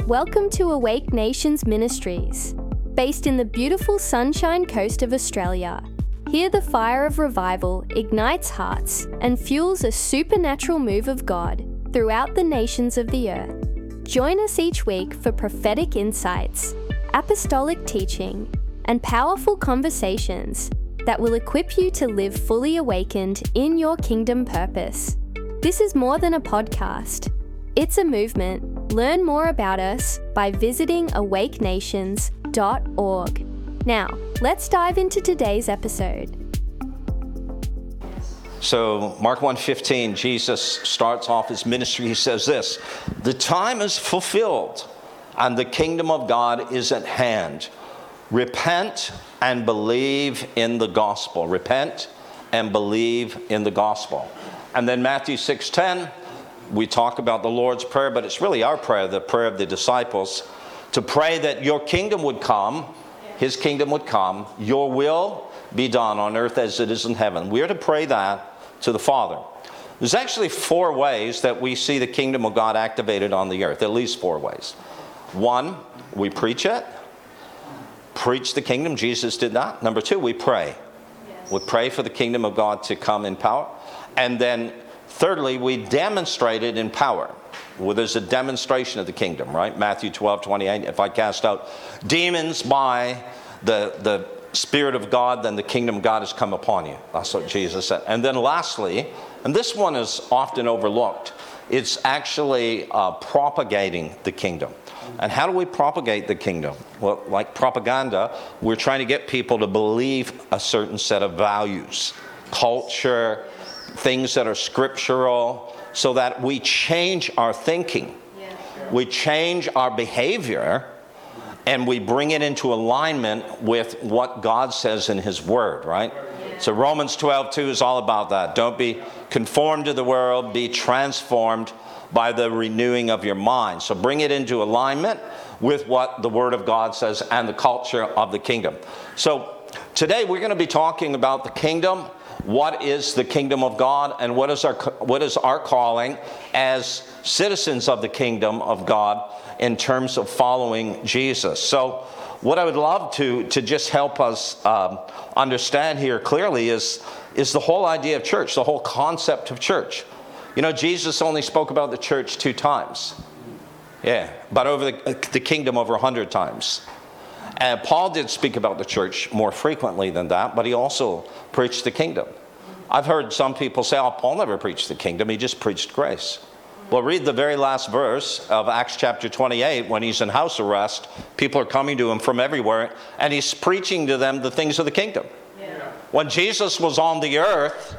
Welcome to Awake Nations Ministries. Based in the beautiful Sunshine Coast of Australia, here the fire of revival ignites hearts and fuels a supernatural move of God throughout the nations of the earth. Join us each week for prophetic insights, apostolic teaching, and powerful conversations that will equip you to live fully awakened in your kingdom purpose. This is more than a podcast. It's a movement. Learn more about us by visiting awakenations.org. Now, let's dive into today's episode. So, Mark 1:15, Jesus starts off his ministry. He says this, "The time is fulfilled and the kingdom of God is at hand. Repent and believe in the gospel." Repent and believe in the gospel. And then Matthew 6:10, we talk about the Lord's Prayer, but it's really our prayer, the prayer of the disciples, to pray that your kingdom would come, his kingdom would come, your will be done on earth as it is in heaven. We are to pray that to the Father. There's actually 4 ways that we see the kingdom of God activated on the earth, at least 4 ways. 1, we preach it. Preach the kingdom. Jesus did that. Number 2, we pray. Yes. We pray for the kingdom of God to come in power. And then thirdly, we demonstrate it in power. Well, there's a demonstration of the kingdom, right? Matthew 12:28, if I cast out demons by the Spirit of God, then the kingdom of God has come upon you. That's what Jesus said. And then lastly, and this one is often overlooked, it's actually propagating the kingdom. And how do we propagate the kingdom? Well, like propaganda, we're trying to get people to believe a certain set of values, culture, things that are scriptural, so that we change our thinking. We change our behavior, and we bring it into alignment with what God says in his word, right? So Romans 12:2 is all about that. Don't be conformed to the world, be transformed by the renewing of your mind. So bring it into alignment with what the Word of God says and the culture of the kingdom. So today we're going to be talking about the kingdom. What is the kingdom of God, and what is our calling as citizens of the kingdom of God in terms of following Jesus? So what I would love to just help us understand here clearly is the whole idea of church, the whole concept of church. You know, Jesus only spoke about the church 2 times. Yeah, but over the kingdom over 100 times. And Paul did speak about the church more frequently than that, but he also preached the kingdom. I've heard some people say, oh, Paul never preached the kingdom, he just preached grace. Well, read the very last verse of Acts chapter 28 when he's in house arrest. People are coming to him from everywhere, and he's preaching to them the things of the kingdom. Yeah. When Jesus was on the earth,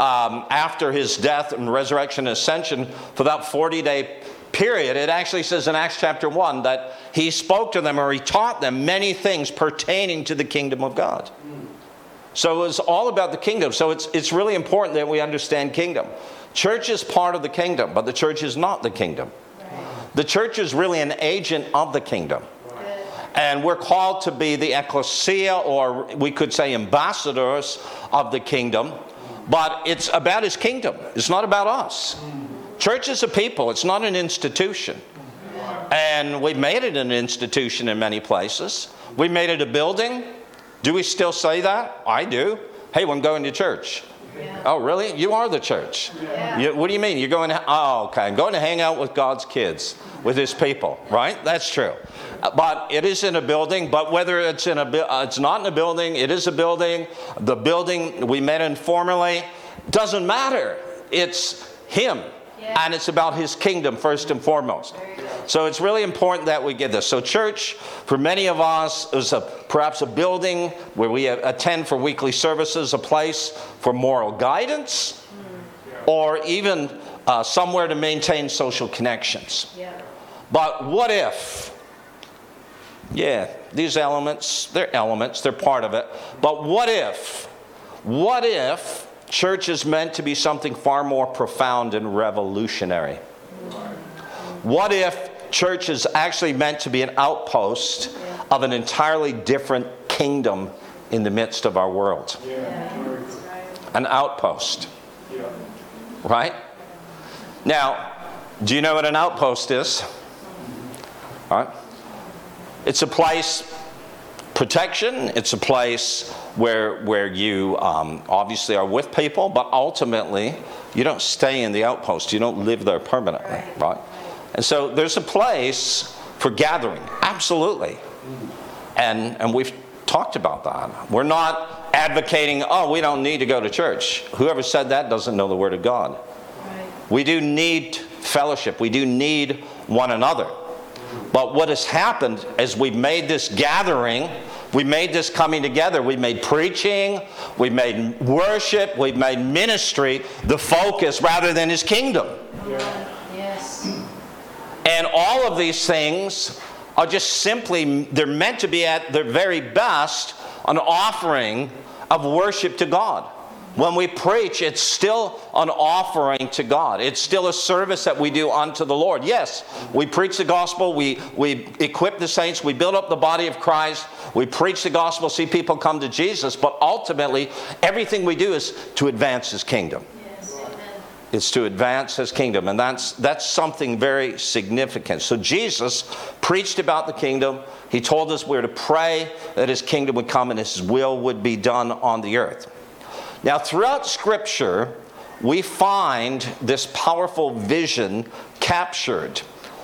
after his death and resurrection and ascension, for that 40-day period, it actually says in Acts chapter 1 that he spoke to them, or he taught them many things pertaining to the kingdom of God. So it was all about the kingdom. So it's really important that we understand kingdom. Church is part of the kingdom, but the church is not the kingdom. The church is really an agent of the kingdom. And we're called to be the ecclesia, or we could say ambassadors of the kingdom. But it's about his kingdom. It's not about us. Church is a people. It's not an institution. And we've made it an institution in many places. We made it a building. Do we still say that? I do. Hey, I'm going to church. Yeah. Oh, really? You are the church. Yeah. What do you mean? You're going to, I'm going to hang out with God's kids, with his people, right? That's true. But it is in a building, but whether it's it's not in a building, it is a building. The building we met in formerly, doesn't matter. It's him. Yeah. And it's about his kingdom first and foremost. So it's really important that we get this. So church, for many of us, is perhaps a building where we attend for weekly services, a place for moral guidance, or even somewhere to maintain social connections. Yeah. But what if, these elements, they're part of it. But what if church is meant to be something far more profound and revolutionary? What if church is actually meant to be an outpost of an entirely different kingdom in the midst of our world? An outpost. Right? Now, do you know what an outpost is? All right? It's a place, protection. It's a place where you obviously are with people, but ultimately you don't stay in the outpost. You don't live there permanently, right? And so there's a place for gathering, absolutely. And we've talked about that. We're not advocating, oh, we don't need to go to church. Whoever said that doesn't know the Word of God. Right. We do need fellowship. We do need one another. But what has happened is we've made this gathering, we made this coming together, we made preaching, we made worship, we've made ministry the focus rather than His kingdom. Yeah. Yes. And all of these things are just simply, they're meant to be at their very best an offering of worship to God. When we preach, it's still an offering to God. It's still a service that we do unto the Lord. Yes, we preach the gospel, we equip the saints, we build up the body of Christ, we preach the gospel, see people come to Jesus, but ultimately, everything we do is to advance His kingdom. It's to advance His kingdom, and that's something very significant. So Jesus preached about the kingdom. He told us we're to pray that His kingdom would come and His will would be done on the earth. Now, throughout Scripture, we find this powerful vision captured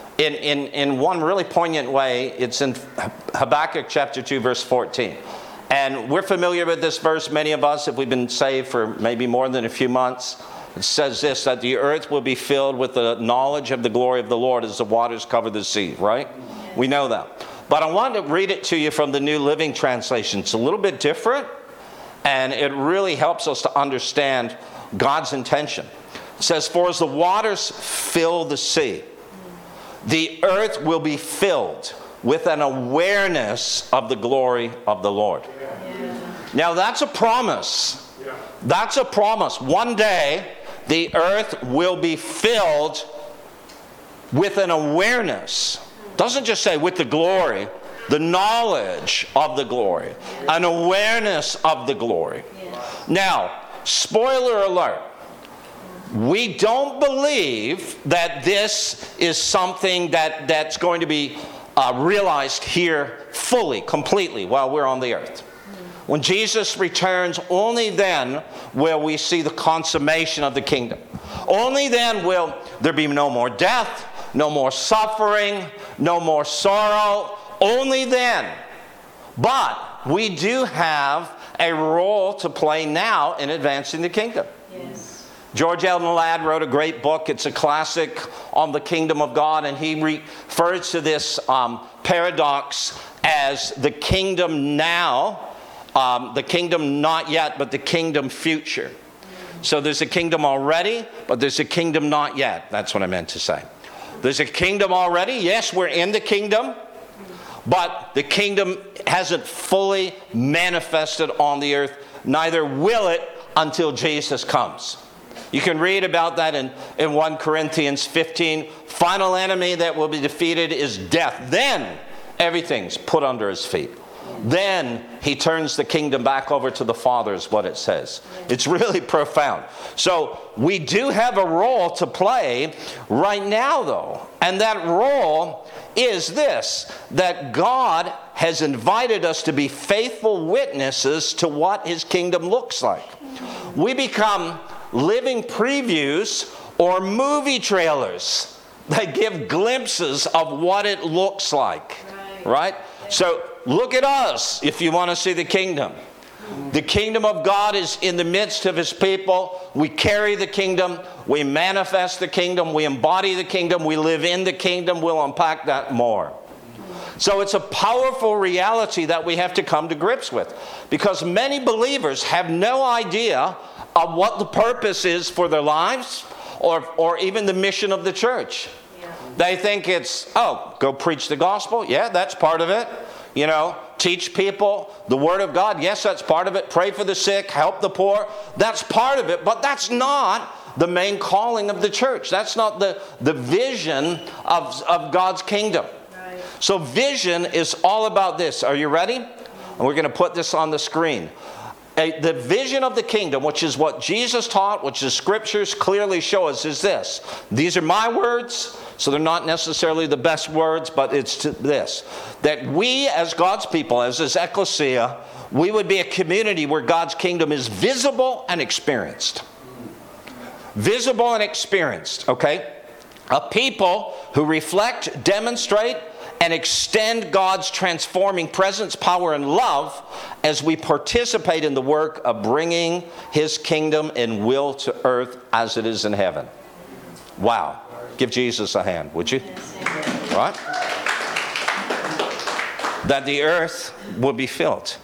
in one really poignant way. It's in Habakkuk chapter 2, verse 14. And we're familiar with this verse, many of us, if we've been saved for maybe more than a few months. It says this, that the earth will be filled with the knowledge of the glory of the Lord as the waters cover the sea, right? We know that. But I want to read it to you from the New Living Translation. It's a little bit different, and it really helps us to understand God's intention. It says, for as the waters fill the sea, the earth will be filled with an awareness of the glory of the Lord. Yeah. Now that's a promise. Yeah. That's a promise. One day, the earth will be filled with an awareness. Doesn't just say with the glory, the knowledge of the glory, an awareness of the glory. Now, spoiler alert, we don't believe that this is something that's going to be realized here fully, completely, while we're on the earth. When Jesus returns, only then will we see the consummation of the kingdom. Only then will there be no more death, no more suffering, no more sorrow. Only then. But we do have a role to play now in advancing the kingdom. Yes. George Eldon Ladd wrote a great book. It's a classic on the kingdom of God, and he refers to this paradox as the kingdom now, the kingdom not yet, but the kingdom future. So there's a kingdom already, but there's a kingdom not yet. That's what I meant to say. There's a kingdom already. Yes, we're in the kingdom, but the kingdom hasn't fully manifested on the earth. Neither will it until Jesus comes. You can read about that in 1 Corinthians 15. Final enemy that will be defeated is death. Then everything's put under His feet. Then He turns the kingdom back over to the Father, is what it says. It's really profound. So we do have a role to play right now, though. And that role is this, that God has invited us to be faithful witnesses to what His kingdom looks like. We become living previews or movie trailers that give glimpses of what it looks like. Right? So look at us if you want to see the kingdom. The kingdom of God is in the midst of His people. We carry the kingdom. We manifest the kingdom. We embody the kingdom. We live in the kingdom. We'll unpack that more. So it's a powerful reality that we have to come to grips with, because many believers have no idea of what the purpose is for their lives or even the mission of the church. They think it's, go preach the gospel. Yeah, that's part of it. You know, teach people the Word of God. Yes, that's part of it. Pray for the sick, help the poor. That's part of it. But that's not the main calling of the church. That's not the vision of God's kingdom. Right. So vision is all about this. Are you ready? And we're going to put this on the screen. The vision of the kingdom, which is what Jesus taught, which the scriptures clearly show us, is this. These are my words, so they're not necessarily the best words, but it's this. That we as God's people, as His ecclesia, we would be a community where God's kingdom is visible and experienced. Visible and experienced, okay? A people who reflect, demonstrate, and extend God's transforming presence, power, and love as we participate in the work of bringing His kingdom and will to earth as it is in heaven. Wow. Give Jesus a hand, would you? Right? That the earth will be filled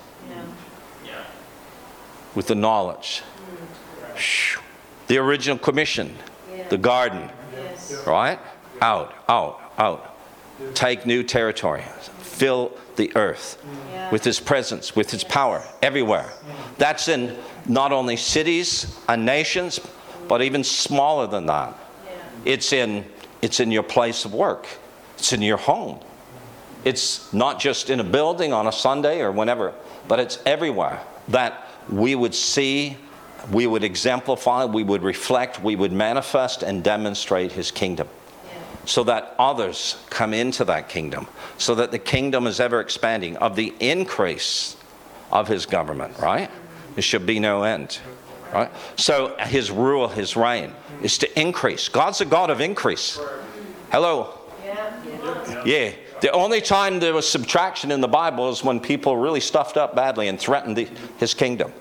with the knowledge. The original commission, the garden, right? Out. Take new territory. Fill the earth with His presence, with His power, everywhere. That's in not only cities and nations, but even smaller than that. It's in your place of work. It's in your home. It's not just in a building on a Sunday or whenever, but it's everywhere that we would see, we would exemplify, we would reflect, we would manifest and demonstrate His kingdom. So that others come into that kingdom. So that the kingdom is ever expanding of the increase of His government, right? There should be no end, right? So His rule, His reign is to increase. God's a God of increase. Hello? Yeah. The only time there was subtraction in the Bible is when people really stuffed up badly and threatened His kingdom.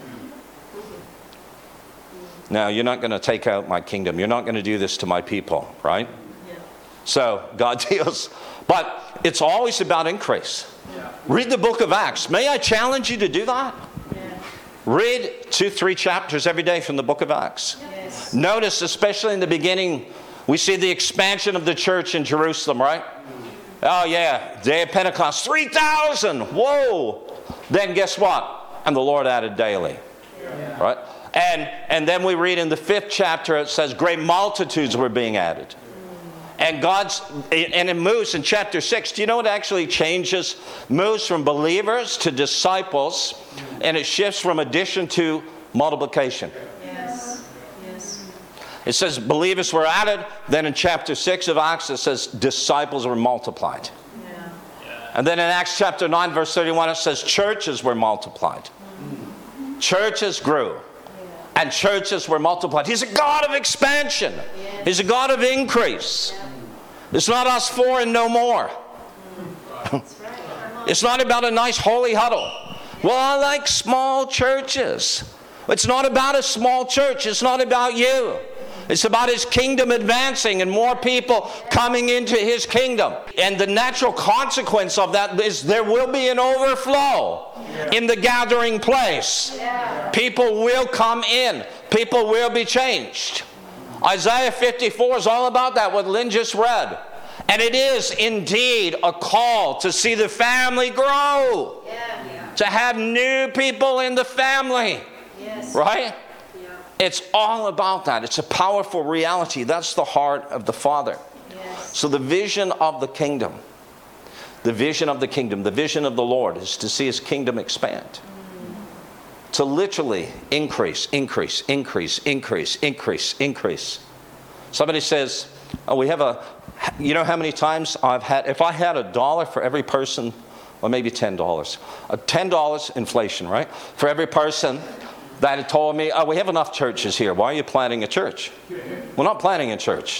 Now, you're not going to take out my kingdom. You're not going to do this to my people, right? So God deals. But it's always about increase. Read the book of Acts. May I challenge you to do that? Read 2-3 chapters every day from the book of Acts. Notice, especially in the beginning, we see the expansion of the church in Jerusalem, right? Oh yeah, day of Pentecost, 3,000. Whoa! Then guess what? And the Lord added daily. Right? And then we read in the 5th chapter, it says great multitudes were being added. And it moves in chapter 6. Do you know what actually changes? Moves from believers to disciples, and it shifts from addition to multiplication. Yes. It says believers were added. Then in chapter 6 of Acts, it says disciples were multiplied. And then in Acts chapter 9, verse 31, it says churches were multiplied. Churches grew. And churches were multiplied. He's a God of expansion. He's a God of increase. It's not us four and no more. It's not about a nice holy huddle. Well, I like small churches. It's not about a small church. It's not about you. It's about His kingdom advancing and more people coming into His kingdom. And the natural consequence of that is there will be an overflow in the gathering place. People will come in. People will be changed. Isaiah 54 is all about that, what Lynn just read. And it is indeed a call to see the family grow. To have new people in the family. Right? It's all about that. It's a powerful reality. That's the heart of the Father. So the vision of the kingdom, the vision of the Lord is to see His kingdom expand. To literally increase. Somebody says, you know how many times if I had $1 for every person, or maybe $10, $10 inflation, right? For every person that had told me, we have enough churches here. Why are you planting a church? We're not planting a church.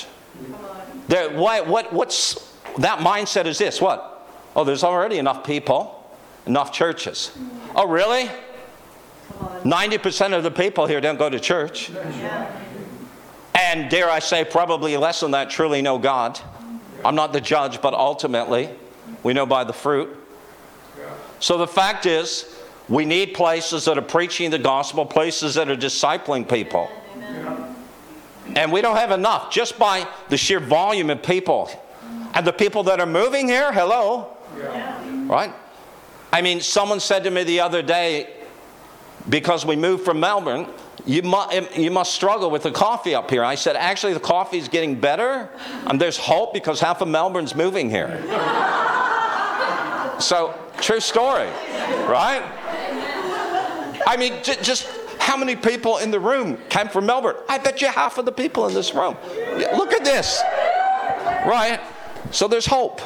What's that mindset is this? What? Oh, there's already enough people, enough churches. Oh, really? 90% of the people here don't go to church. And dare I say, probably less than that truly know God. I'm not the judge, but ultimately, we know by the fruit. So the fact is, we need places that are preaching the gospel, places that are discipling people. And we don't have enough just by the sheer volume of people. And the people that are moving here, hello. Right? I mean, someone said to me the other day, because we moved from Melbourne, you must struggle with the coffee up here. I said, actually, the coffee is getting better. And there's hope because half of Melbourne's moving here. So, true story. Right? I mean, just how many people in the room came from Melbourne? I bet you half of the people in this room. Look at this. Right? So there's hope.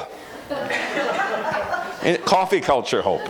In coffee culture hope.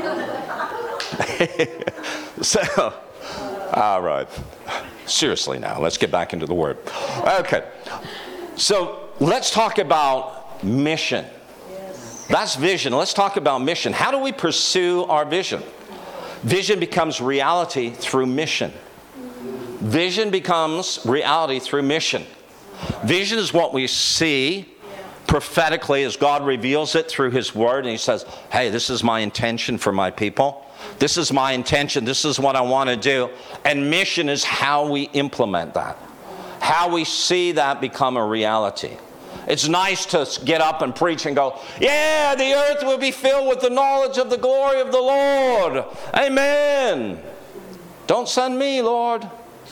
So, all right. Seriously now, let's get back into the Word. Okay. So let's talk about mission. That's vision. Let's talk about mission. How do we pursue our vision? Vision becomes reality through mission. Vision becomes reality through mission. Vision is what we see prophetically as God reveals it through His Word, and He says, hey, this is my intention for my people. This is my intention. This is what I want to do. And mission is how we implement that, how we see that become a reality. It's nice to get up and preach and go, yeah, the earth will be filled with the knowledge of the glory of the Lord. Amen. Don't send me, Lord.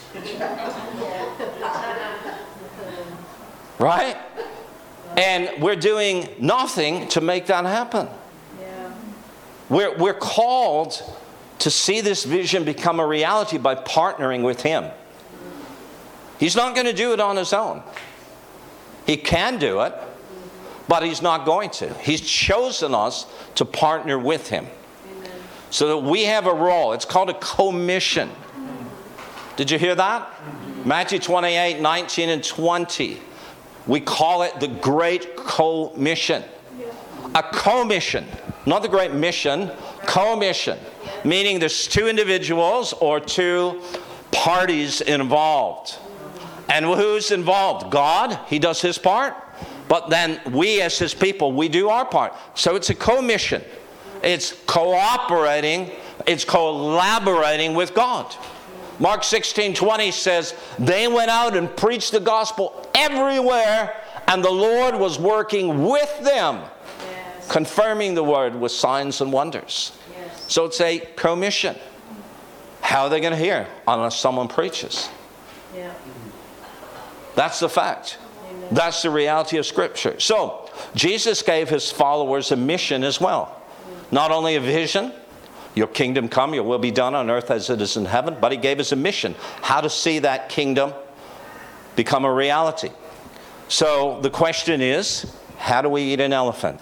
Right? And we're doing nothing to make that happen. Yeah. We're called to see this vision become a reality by partnering with Him. He's not going to do it on His own. He can do it, but He's not going to. He's chosen us to partner with Him. Amen. So that we have a role. It's called a commission. Did you hear that? Matthew 28, 19 and 20. We call it the Great Commission. A commission. Not the Great Mission. Commission. Meaning there's two individuals or two parties involved. And who's involved? God, He does His part. But then we as His people, we do our part. So it's a commission. It's cooperating. It's collaborating with God. Mark 16:20 says, they went out and preached the gospel everywhere, and the Lord was working with them, Yes. confirming the word with signs and wonders. Yes. So it's a commission. How are they going to hear unless someone preaches? Yeah. That's the fact. Amen. That's the reality of Scripture. So Jesus gave His followers a mission as well. Not only a vision, your kingdom come, your will be done on earth as it is in heaven, but He gave us a mission, how to see that kingdom become a reality. So the question is, how do we eat an elephant?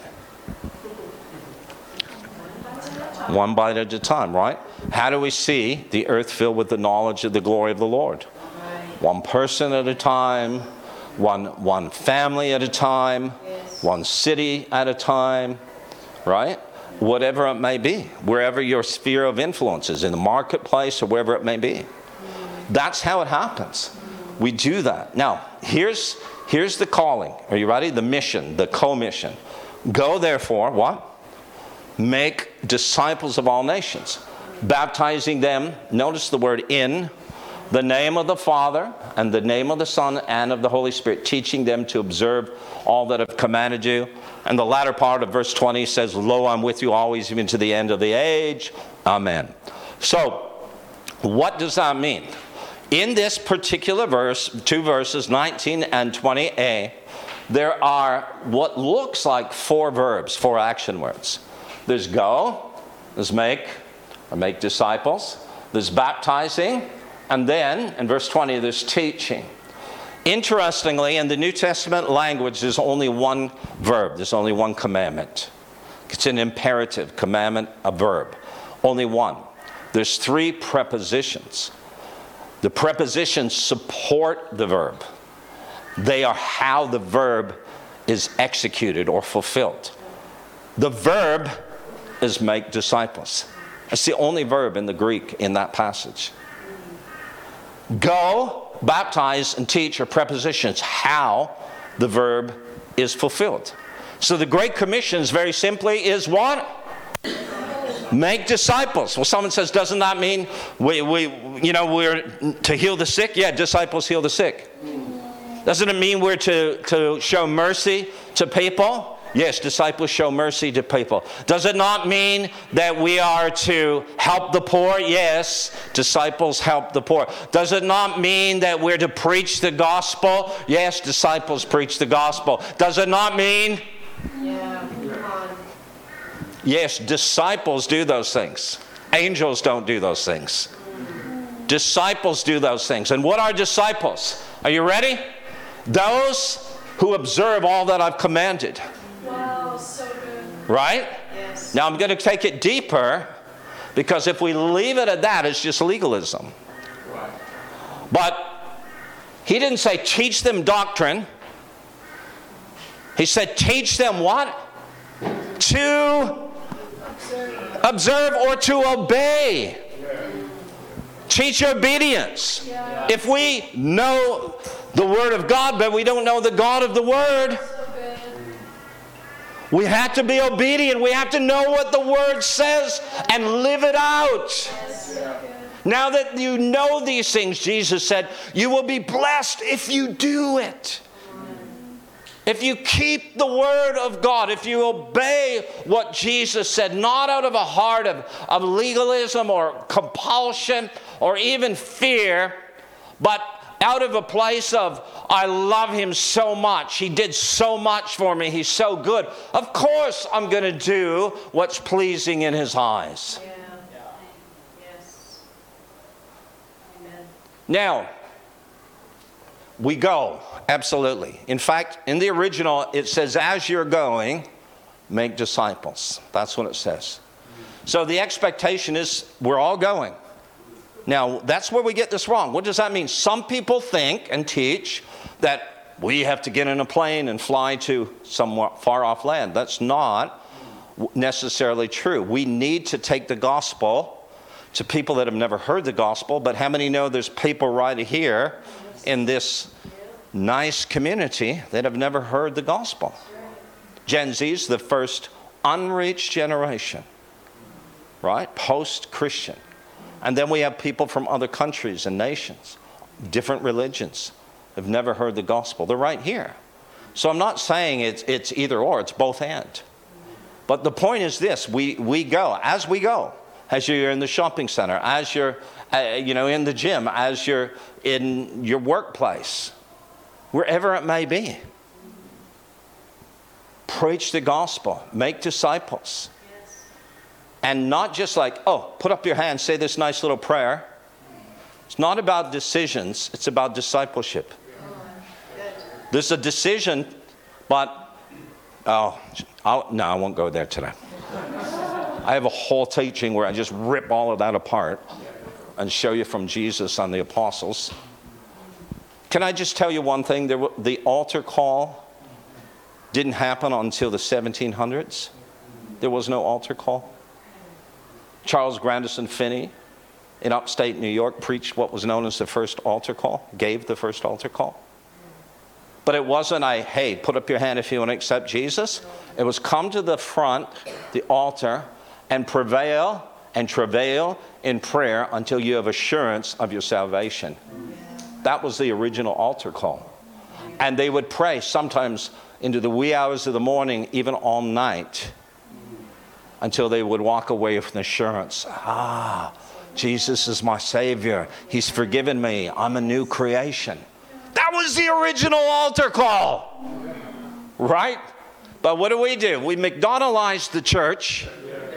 One bite at a time, right? How do we see the earth filled with the knowledge of the glory of the Lord? One person at a time, one family at a time, Yes. one city at a time, right? Whatever it may be, wherever your sphere of influence is, in the marketplace or wherever it may be. That's how it happens. We do that. Now, here's the calling. Are you ready? The mission, the commission. Go therefore, what? Make disciples of all nations, baptizing them, notice the word in, the name of the Father and the name of the Son and of the Holy Spirit, teaching them to observe all that I've commanded you. And the latter part of verse 20 says, lo, I'm with you always, even to the end of the age. Amen. So, what does that mean? In this particular verse, two verses, 19 and 20a, there are what looks like four verbs, four action words. There's go, there's make, or make disciples. There's baptizing, and then, in verse 20, there's teaching. Interestingly, in the New Testament language, there's only one verb. There's only one commandment. It's an imperative commandment, a verb. Only one. There's three prepositions. The prepositions support the verb. They are how the verb is executed or fulfilled. The verb is make disciples. That's the only verb in the Greek in that passage. Go, baptize, and teach are prepositions, how the verb is fulfilled. So the Great Commission is very simply is what? Make disciples. Well, someone says, doesn't that mean we're to heal the sick? Yeah, disciples heal the sick. Doesn't it mean we're to show mercy to people? Yes, disciples show mercy to people. Does it not mean that we are to help the poor? Yes, disciples help the poor. Does it not mean that we're to preach the gospel? Yes, disciples preach the gospel. Does it not mean? Yeah. Come on. Yes, disciples do those things. Angels don't do those things. Disciples do those things. And what are disciples? Are you ready? Those who observe all that I've commanded. Wow, so good. Right? Yes. Now I'm going to take it deeper, because if we leave it at that, it's just legalism. But he didn't say teach them doctrine. He said teach them what? To observe or to obey. Teach obedience. Yeah. If we know the Word of God, but we don't know the God of the Word, So good. we have to be obedient. We have to know what the Word says and live it out. Yes, so good. Now that you know these things, Jesus said, you will be blessed if you do it. If you keep the Word of God, if you obey what Jesus said, not out of a heart of legalism or compulsion or even fear, but out of a place of, I love Him so much. He did so much for me. He's so good. Of course I'm going to do what's pleasing in His eyes. Yeah. Yes. Amen. Now, we go, absolutely. In fact, in the original, it says, as you're going, make disciples. That's what it says. So the expectation is we're all going. Now, that's where we get this wrong. What does that mean? Some people think and teach that we have to get in a plane and fly to somewhat far off land. That's not necessarily true. We need to take the gospel to people that have never heard the gospel. But how many know there's people right here in this nice community that have never heard the gospel? Gen Z's the first unreached generation, right? Post-Christian. And then we have people from other countries and nations, different religions, have never heard the gospel. They're right here. So I'm not saying it's either or, it's both and. But the point is this, we go, as you're in the shopping center, as you're in the gym, as you're in your workplace, wherever it may be. Preach the gospel, make disciples. And not just like, oh, put up your hand, say this nice little prayer. It's not about decisions, it's about discipleship. There's a decision, but, I won't go there today. I have a whole teaching where I just rip all of that apart and show you from Jesus and the apostles. Can I just tell you one thing? The altar call didn't happen until the 1700s. There was no altar call. Charles Grandison Finney in upstate New York preached what was known as the first altar call, gave the first altar call. But it wasn't hey, put up your hand if you want to accept Jesus. It was come to the front, the altar, and prevail and travail in prayer until you have assurance of your salvation. That was the original altar call. And they would pray sometimes into the wee hours of the morning, even all night, until they would walk away with an assurance. Jesus is my Savior. He's forgiven me. I'm a new creation. That was the original altar call. Right? But what do? We McDonaldized the church.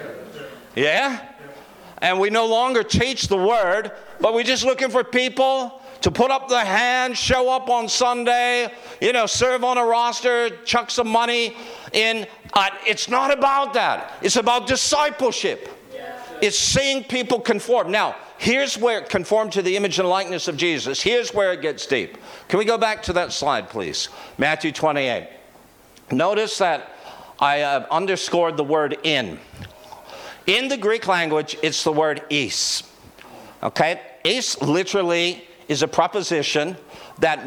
Yeah? And we no longer teach the Word, but we're just looking for people to put up their hands, show up on Sunday, serve on a roster, chuck some money in. It's not about that. It's about discipleship. It's seeing people conform. Now, here's where conform to the image and likeness of Jesus. Here's where it gets deep. Can we go back to that slide, please? Matthew 28. Notice that I have underscored the word in. In the Greek language, it's the word eis. Okay? Eis literally is a preposition that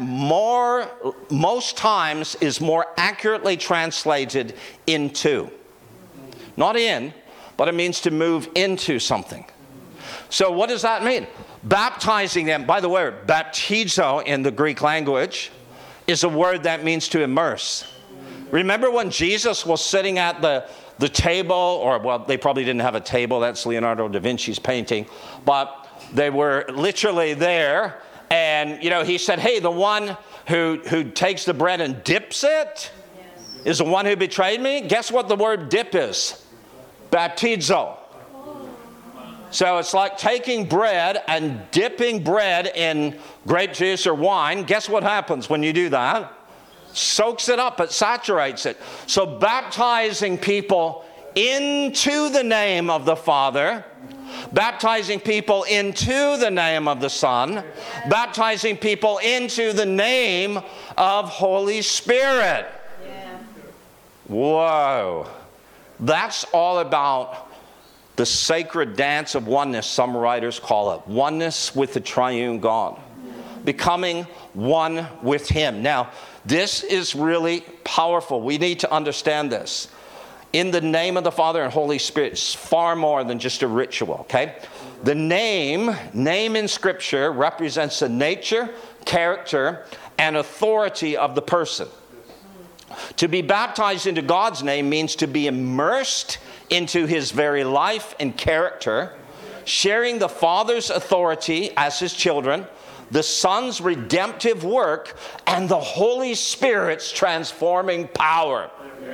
most times is more accurately translated into. Not in, but it means to move into something. So what does that mean? Baptizing them, by the way, baptizo in the Greek language is a word that means to immerse. Remember when Jesus was sitting at the table, they probably didn't have a table, that's Leonardo da Vinci's painting, but they were literally there. And, he said, hey, the one who takes the bread and dips it is the one who betrayed me. Guess what the word dip is? Baptizo. So it's like taking bread and dipping bread in grape juice or wine. Guess what happens when you do that? Soaks it up, it saturates it. So baptizing people into the name of the Father, baptizing people into the name of the Son, baptizing people into the name of Holy Spirit. Yeah. Whoa. That's all about the sacred dance of oneness, some writers call it. Oneness with the triune God. Becoming one with Him. Now, this is really powerful. We need to understand this. In the name of the Father and Holy Spirit, it's far more than just a ritual, okay? The name in Scripture represents the nature, character, and authority of the person. To be baptized into God's name means to be immersed into His very life and character, sharing the Father's authority as His children, the Son's redemptive work, and the Holy Spirit's transforming power.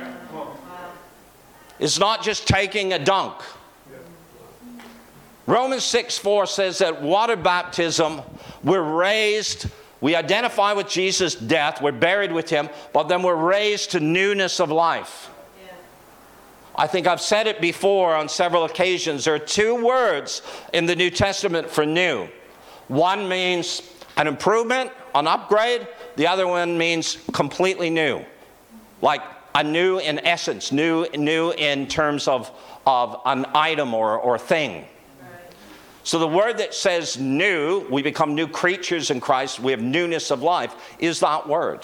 It's not just taking a dunk. Romans 6:4 says that water baptism, we're raised, we identify with Jesus' death, we're buried with Him, but then we're raised to newness of life. I think I've said it before on several occasions. There are two words in the New Testament for new. One means an improvement, an upgrade. The other one means completely new. Like a new in essence, new in terms of an item or thing. So the word that says new, we become new creatures in Christ, we have newness of life, is that word.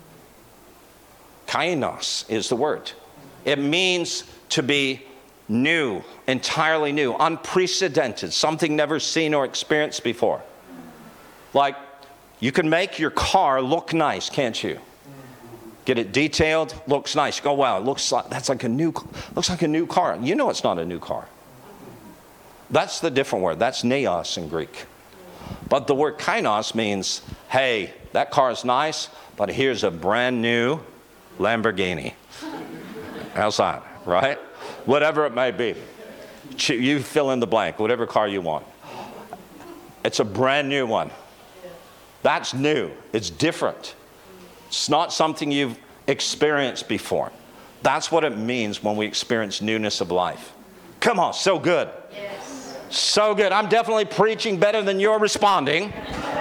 Kainos is the word. It means to be new, entirely new, unprecedented, something never seen or experienced before. Like, you can make your car look nice, can't you? Get it detailed, looks nice. You go, wow, looks like a new car. You know it's not a new car. That's the different word. That's neos in Greek. But the word kainos means, hey, that car is nice, but here's a brand new Lamborghini. How's that, right? Whatever it may be. You fill in the blank, whatever car you want. It's a brand new one. That's new. It's different. It's not something you've experienced before. That's what it means when we experience newness of life. Come on, so good. Yes. So good. I'm definitely preaching better than you're responding.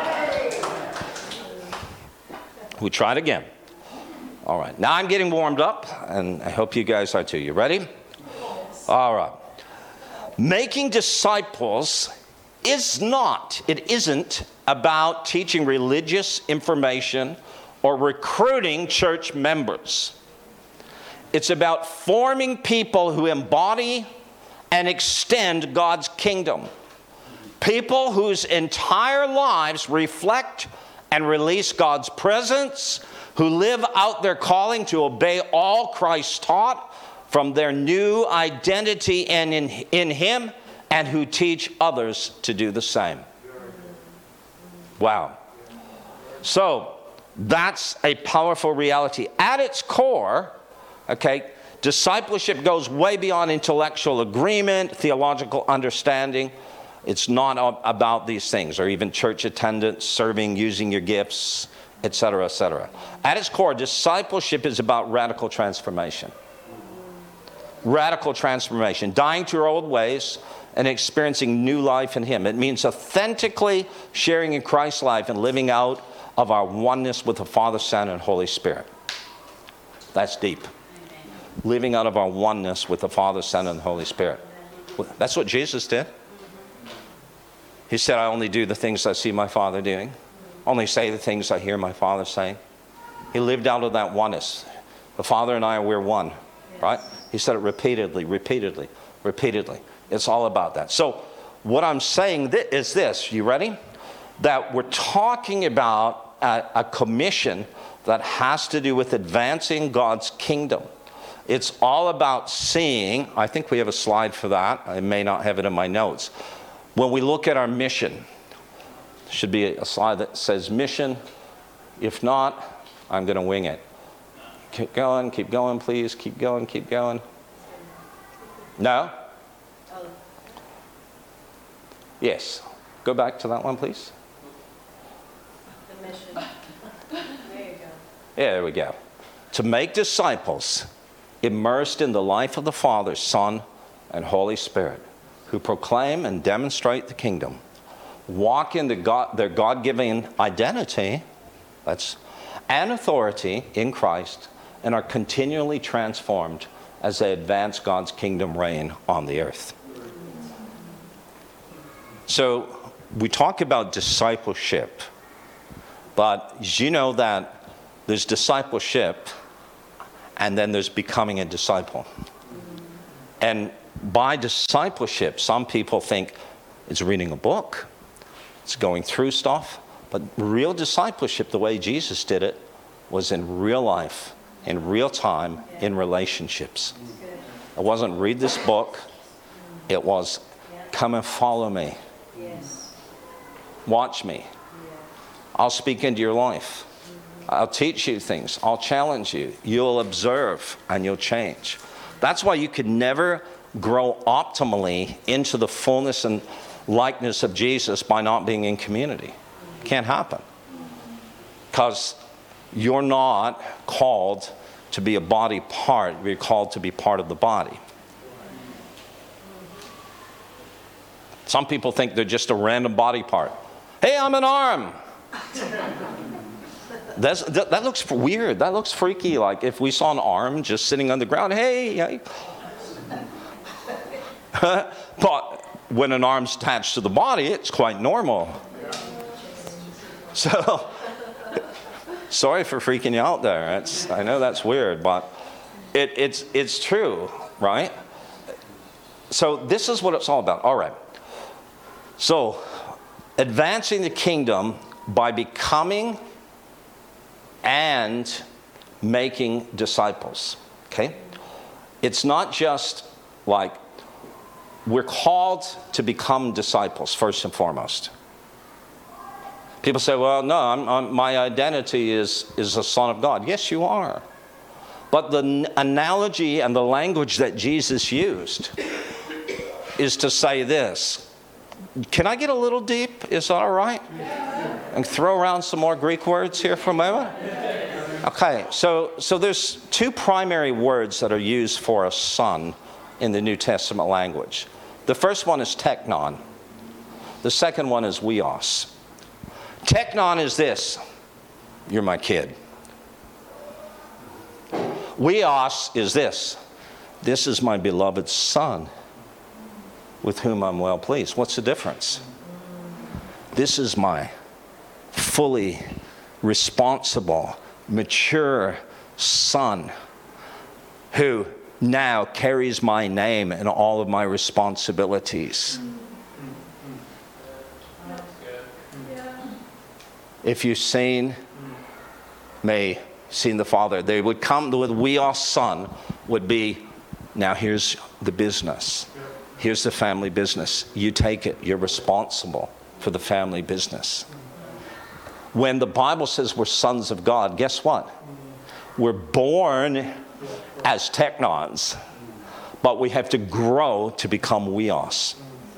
We try it again. All right. Now I'm getting warmed up, and I hope you guys are too. You ready? All right. Making disciples isn't about teaching religious information or recruiting church members. It's about forming people who embody and extend God's kingdom. People whose entire lives reflect and release God's presence, who live out their calling to obey all Christ taught from their new identity and in Him, and who teach others to do the same. Wow. So, that's a powerful reality. At its core, okay, discipleship goes way beyond intellectual agreement, theological understanding. It's not about these things, or even church attendance, serving, using your gifts, etc., etc. At its core, discipleship is about radical transformation. Radical transformation. Dying to our old ways and experiencing new life in Him. It means authentically sharing in Christ's life and living out of our oneness with the Father, Son, and Holy Spirit. That's deep. Living out of our oneness with the Father, Son, and the Holy Spirit. That's what Jesus did. He said, I only do the things I see my Father doing. Only say the things I hear my Father saying. He lived out of that oneness. The Father and I, we're one. Right? He said it repeatedly. It's all about that. So what I'm saying is this. You ready? That we're talking about a commission that has to do with advancing God's kingdom. It's all about seeing, I think we have a slide for that. I may not have it in my notes. When we look at our mission, there should be a slide that says mission. If not, I'm going to wing it. Keep going, please. Keep going. No? Yes. Go back to that one, please. The mission. There you go. Yeah, there we go. To make disciples immersed in the life of the Father, Son, and Holy Spirit, who proclaim and demonstrate the kingdom, walk in their God-given identity and authority in Christ, and are continually transformed as they advance God's kingdom reign on the earth. So we talk about discipleship, but you know that there's discipleship and then there's becoming a disciple. And by discipleship, some people think it's reading a book, it's going through stuff, but real discipleship, the way Jesus did it, was in real life, in real time, in relationships. It wasn't read this book, it was come and follow me. Yes. Watch me. I'll speak into your life. I'll teach you things. I'll challenge you. You'll observe and you'll change. That's why you could never grow optimally into the fullness and likeness of Jesus by not being in community. Can't happen. Because you're not called to be a body part. You're called to be part of the body. Some people think they're just a random body part. Hey, I'm an arm. That looks weird. That looks freaky. Like if we saw an arm just sitting on the ground, hey. But when an arm's attached to the body, it's quite normal. So, sorry for freaking you out there. I know that's weird, but it's true, right? So this is what it's all about. All right. So, advancing the kingdom by becoming and making disciples, okay? It's not just like we're called to become disciples first and foremost. People say, well, no, my identity is a son of God. Yes, you are. But the analogy and the language that Jesus used is to say this. Can I get a little deep? Is that all right? And throw around some more Greek words here for a moment? Okay, so there's two primary words that are used for a son in the New Testament language. The first one is teknon. The second one is weos. Teknon is this: you're my kid. Weos is this: this is my beloved son, with whom I'm well pleased. What's the difference? This is my fully responsible, mature son who now carries my name and all of my responsibilities. If you've seen the Father, they would come with weos son would be, now here's the business. Here's the family business. You take it. You're responsible for the family business. When the Bible says we're sons of God, guess what? We're born as teknons, but we have to grow to become weos.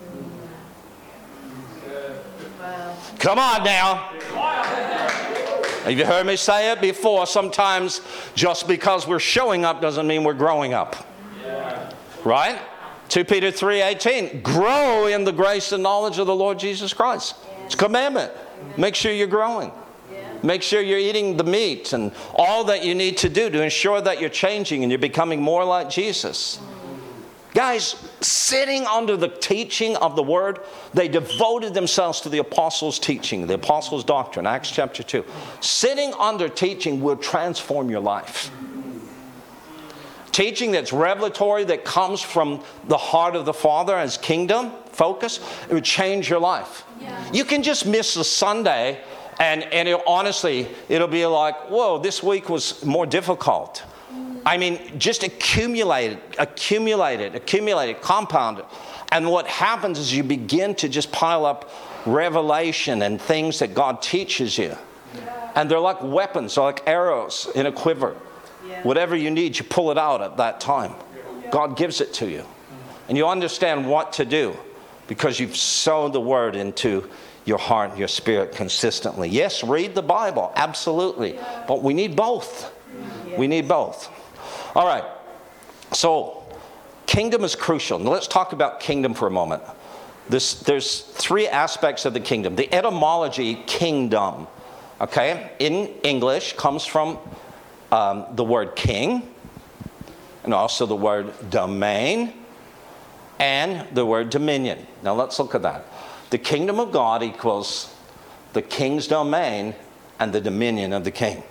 Come on now. Have you heard me say it before? Sometimes just because we're showing up doesn't mean we're growing up. Right? 2 Peter 3:18, grow in the grace and knowledge of the Lord Jesus Christ. It's a commandment. Make sure you're growing. Make sure you're eating the meat and all that you need to do to ensure that you're changing and you're becoming more like Jesus. Guys, sitting under the teaching of the Word, they devoted themselves to the apostles' teaching, the apostles' doctrine, Acts chapter 2. Sitting under teaching will transform your life. Teaching that's revelatory, that comes from the heart of the Father as kingdom focus, it would change your life. You can just miss a Sunday and honestly, it'll be like, whoa, this week was more difficult. I mean, just accumulate it, compound it. And what happens is you begin to just pile up revelation and things that God teaches you. And they're like weapons, they're like arrows in a quiver. Whatever you need, you pull it out at that time. God gives it to you. And you understand what to do. because you've sown the word into your heart and your spirit consistently. Yes, read the Bible, absolutely. But we need both. We need both. All right. So, kingdom is crucial. Now let's talk about kingdom for a moment. There's three aspects of the kingdom. The etymology, kingdom, okay, in English comes from the word king, and also the word domain, and the word dominion. Now let's look at that. The kingdom of God equals the king's domain and the dominion of the king.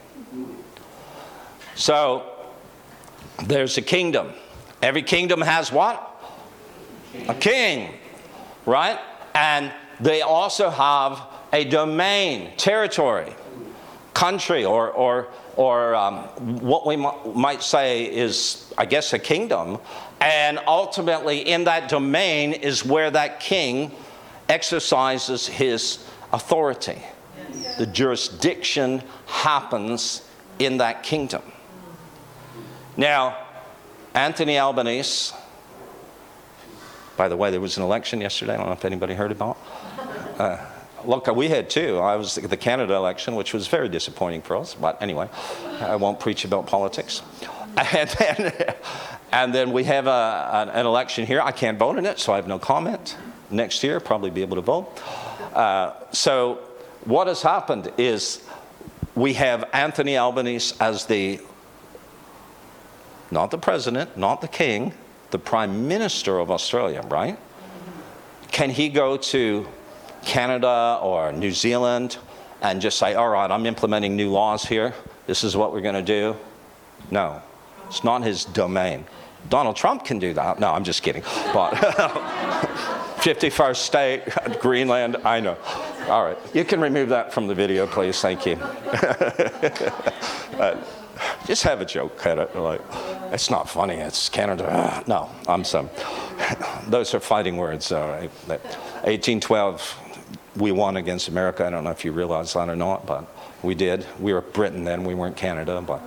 So, there's a kingdom. Every kingdom has what? A king, right? And they also have a domain, territory, country, or what we might say is, I guess, a kingdom. And ultimately, in that domain is where that king exercises his authority. The jurisdiction happens in that kingdom. Now, Anthony Albanese, by the way, there was an election yesterday. I don't know if anybody heard about it. Look, we had two. I was the Canada election, which was very disappointing for us. But anyway, I won't preach about politics. And then we have an election here. I can't vote in it, so I have no comment. Next year, probably be able to vote. So what has happened is we have Anthony Albanese as not the president, not the king, the Prime Minister of Australia, right? Can he go to Canada or New Zealand and just say, all right, I'm implementing new laws here. This is what we're going to do? No, it's not his domain. Donald Trump can do that. No, I'm just kidding. But 51st state, Greenland, I know. All right, you can remove that from the video, please. Thank you. Just have a joke at it. Like, it's not funny. It's Canada. No, I'm some. Those are fighting words. 1812, we won against America. I don't know if you realize that or not, but we did. We were Britain then. We weren't Canada, but.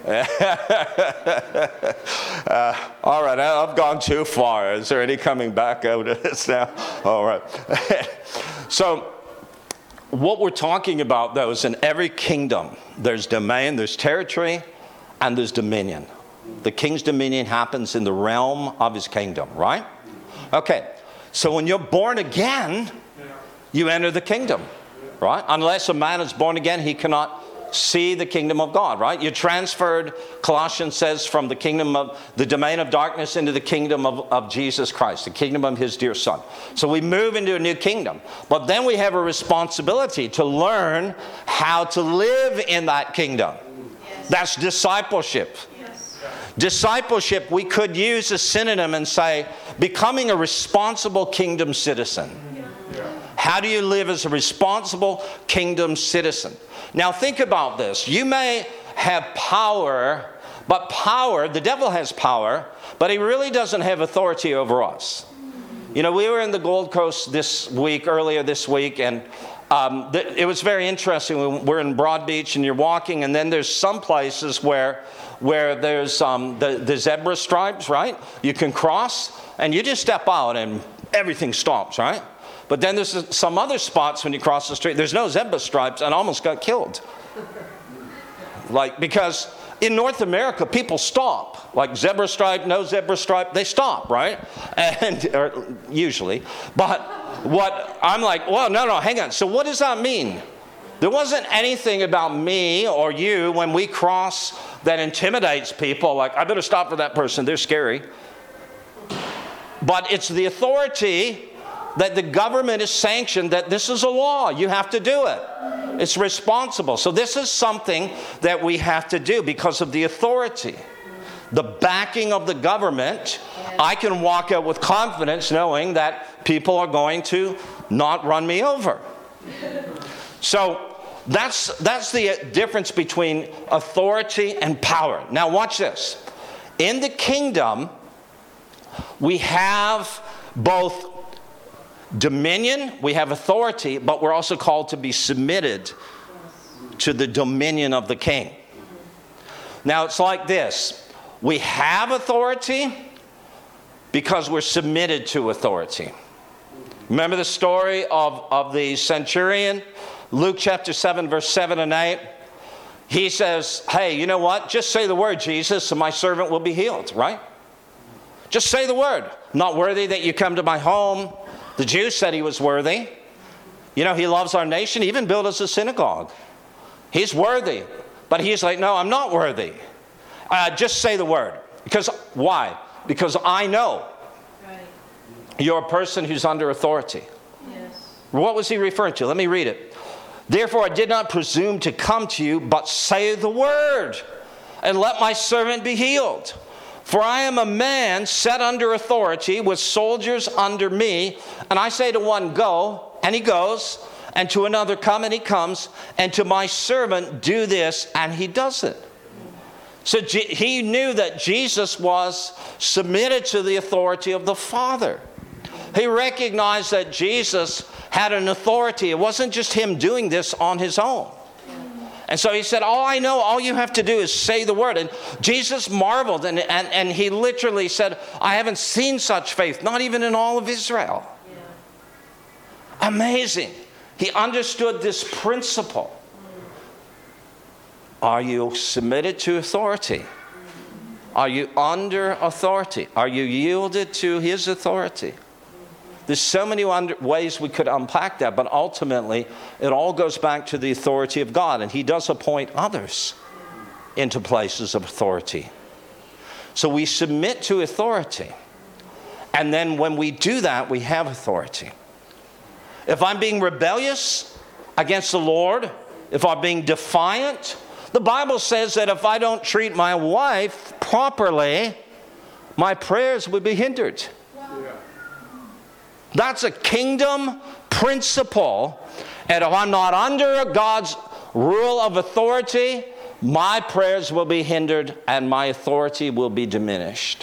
All right, I've gone too far. Is there any coming back out of this now? All right. So, what we're talking about, though, is in every kingdom, there's domain, there's territory, and there's dominion. The king's dominion happens in the realm of his kingdom, right? Okay, so when you're born again, you enter the kingdom, right? Unless a man is born again, he cannot see the kingdom of God, right? You're transferred, Colossians says, from the kingdom of the domain of darkness into the kingdom of Jesus Christ, the kingdom of his dear son. So we move into a new kingdom. But then we have a responsibility to learn how to live in that kingdom. Yes. That's discipleship. Yes. Discipleship, we could use a synonym and say, becoming a responsible kingdom citizen. Yeah. How do you live as a responsible kingdom citizen? Now think about this. You may have power, but power, the devil has power, but he really doesn't have authority over us. You know, we were in the Gold Coast earlier this week, and it was very interesting. We're in Broad Beach, and you're walking, and then there's some places where there's the zebra stripes, right? You can cross, and you just step out, and everything stops, right? But then there's some other spots when you cross the street, there's no zebra stripes, and I almost got killed. Because in North America, people stop. Like zebra stripe, no zebra stripe, they stop, right? Or usually. But what I'm like, well, no, hang on. So what does that mean? There wasn't anything about me or you when we cross that intimidates people. Like, I better stop for that person, they're scary. But it's the authority that the government is sanctioned, that this is a law. You have to do it. It's responsible. So this is something that we have to do because of the authority. The backing of the government, I can walk out with confidence knowing that people are going to not run me over. So that's the difference between authority and power. Now watch this. In the kingdom, we have both dominion, we have authority, but we're also called to be submitted to the dominion of the king. Now it's like this. We have authority because we're submitted to authority. Remember the story of the centurion? Luke chapter 7, verse 7 and 8. He says, hey, you know what? Just say the word, Jesus, and my servant will be healed, right? Just say the word. Not worthy that you come to my home. The Jews said he was worthy. You know, he loves our nation. He even built us a synagogue. He's worthy. But he's like, no, I'm not worthy. Just say the word. Because why? Because I know you're a person who's under authority. Yes. What was he referring to? Let me read it. Therefore I did not presume to come to you, but say the word, and let my servant be healed. For I am a man set under authority, with soldiers under me. And I say to one, go, and he goes. And to another, come, and he comes. And to my servant, do this, and he does it. So he knew that Jesus was submitted to the authority of the Father. He recognized that Jesus had an authority. It wasn't just him doing this on his own. And so he said, all I know, all you have to do is say the word. And Jesus marveled, and he literally said, I haven't seen such faith, not even in all of Israel. Yeah. Amazing. He understood this principle. Are you submitted to authority? Are you under authority? Are you yielded to his authority? There's so many ways we could unpack that, but ultimately it all goes back to the authority of God, and he does appoint others into places of authority. So we submit to authority, and then when we do that, we have authority. If I'm being rebellious against the Lord, if I'm being defiant, the Bible says that if I don't treat my wife properly, my prayers would be hindered. That's a kingdom principle. And if I'm not under God's rule of authority, my prayers will be hindered and my authority will be diminished.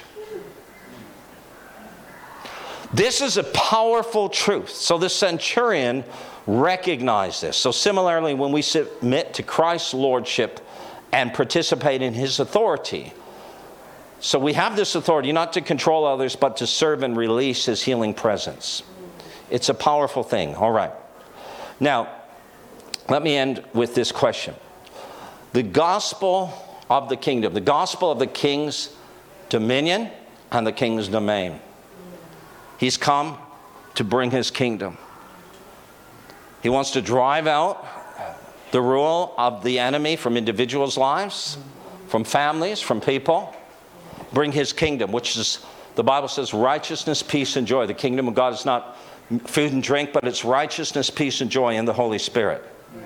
This is a powerful truth. So the centurion recognized this. So similarly, when we submit to Christ's lordship and participate in his authority, so we have this authority not to control others, but to serve and release his healing presence. It's a powerful thing. All right. Now, let me end with this question. The gospel of the kingdom, the gospel of the king's dominion and the king's domain. He's come to bring his kingdom. He wants to drive out the rule of the enemy from individuals' lives, from families, from people. Bring his kingdom, which is, the Bible says, righteousness, peace, and joy. The kingdom of God is not food and drink, but it's righteousness, peace, and joy in the Holy Spirit.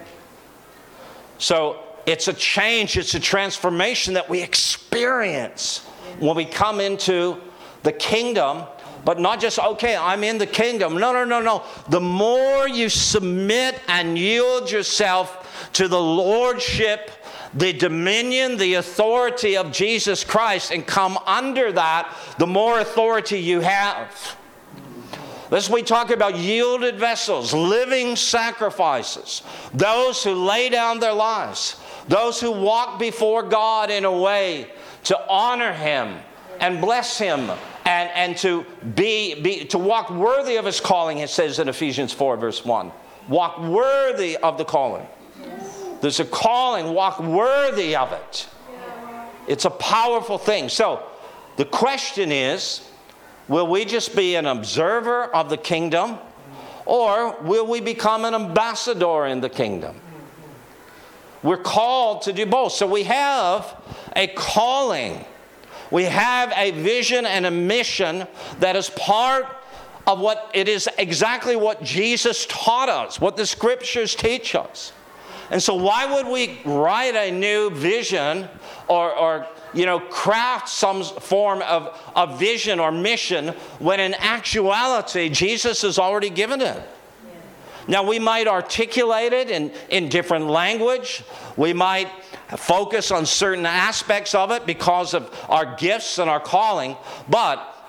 So it's a change, it's a transformation that we experience when we come into the kingdom. But not just, okay, I'm in the kingdom. No. The more you submit and yield yourself to the lordship, the dominion, the authority of Jesus Christ, and come under that, the more authority you have. This we talk about yielded vessels, living sacrifices, those who lay down their lives, those who walk before God in a way to honor him and bless him, and to to walk worthy of his calling, it says in Ephesians 4 verse 1. Walk worthy of the calling. There's a calling, walk worthy of it. It's a powerful thing. So the question is, will we just be an observer of the kingdom, or will we become an ambassador in the kingdom? We're called to do both. So we have a calling. We have a vision and a mission that is part of what it is, exactly what Jesus taught us, what the scriptures teach us. And so why would we write a new vision or craft some form of vision or mission when in actuality Jesus has already given it? Now we might articulate it in different language. We might focus on certain aspects of it because of our gifts and our calling. But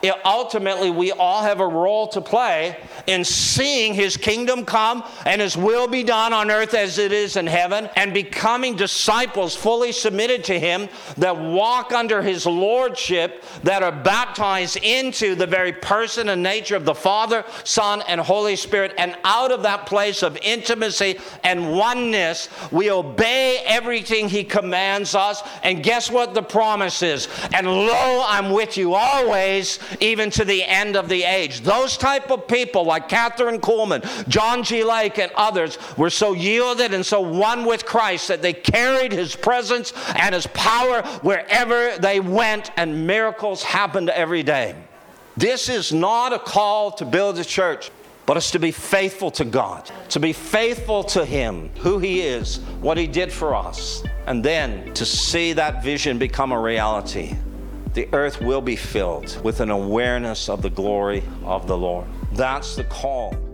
ultimately we all have a role to play in seeing his kingdom come and his will be done on earth as it is in heaven, and becoming disciples fully submitted to him that walk under his lordship, that are baptized into the very person and nature of the Father, Son, and Holy Spirit. And out of that place of intimacy and oneness, we obey everything he commands us. And guess what the promise is? And lo, I'm with you always, even to the end of the age. Those type of people like Catherine Kuhlman, John G. Lake, and others were so yielded and so one with Christ that they carried his presence and his power wherever they went, and miracles happened every day. This is not a call to build a church, but it's to be faithful to God, to be faithful to him, who he is, what he did for us, and then to see that vision become a reality. The earth will be filled with an awareness of the glory of the Lord. That's the call.